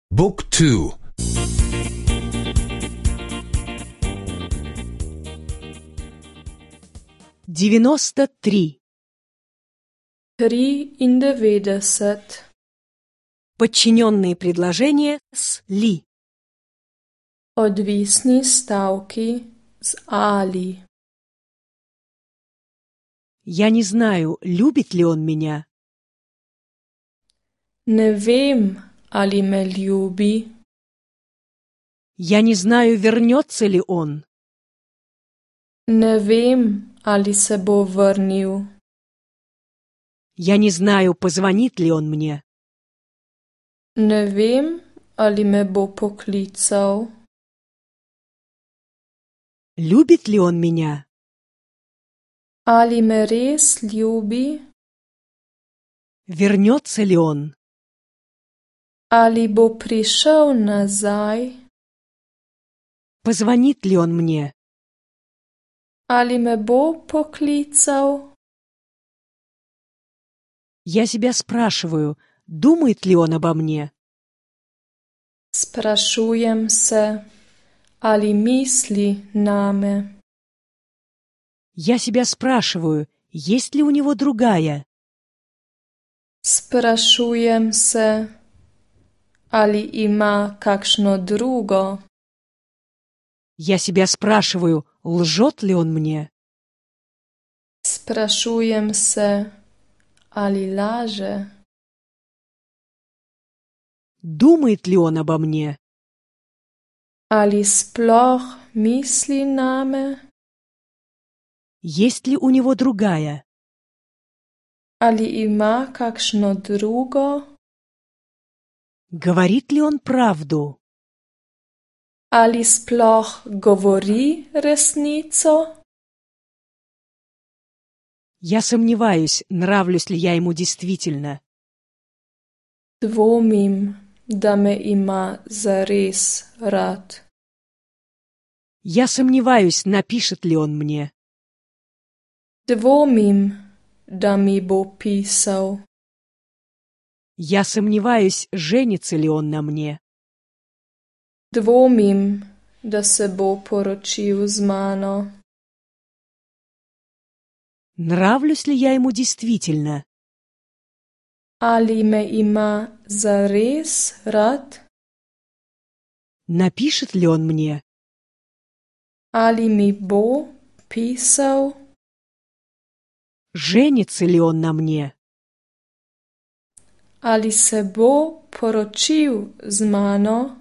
Book 2. 93. 93. Подчиненные предложения с «ли». Odvisni stavki z ali. Я не знаю, любит ли он меня. Ne vem, ali me ljubi. Я не знаю, вернется ли он. Ne vem, ali se bo vrnil. Я не знаю, позвонит ли он мне. Ne vem, ali me bo poklical. Любит ли он меня? Ali me res ljubi? Вернется ли он? Ali bo prišel nazaj? Позвонит ли он мне? Ali me bo poklical? Я себя спрашиваю, думает ли он обо мне. Sprašujem se, ali misli name. Я себя спрашиваю, есть ли у него другая. Sprašujem se, ali ima kakšno drugo. Я себя спрашиваю, лжет ли он мне. Sprašujem se, ali laže. Думает ли он обо мне. Ali sploh misli name? Есть ли у него другая. Ali ima kakšno drugo? Говорит ли он правду. Ali sploh govori resnico? Я сомневаюсь, нравлюсь ли я ему действительно. Dvomim, da me ima zares rad. Я сомневаюсь, напишет ли он мне. Dvomim, da mi bo pisal. Я сомневаюсь, женится ли он на мне. Dvomim, da se bo poročil z mano. Нравлюсь ли я ему действительно. Ali me ima zares rad? Напишет ли он мне. Ali mi bo pisal? Женится ли он на мне. Ali se bo poročil z mano?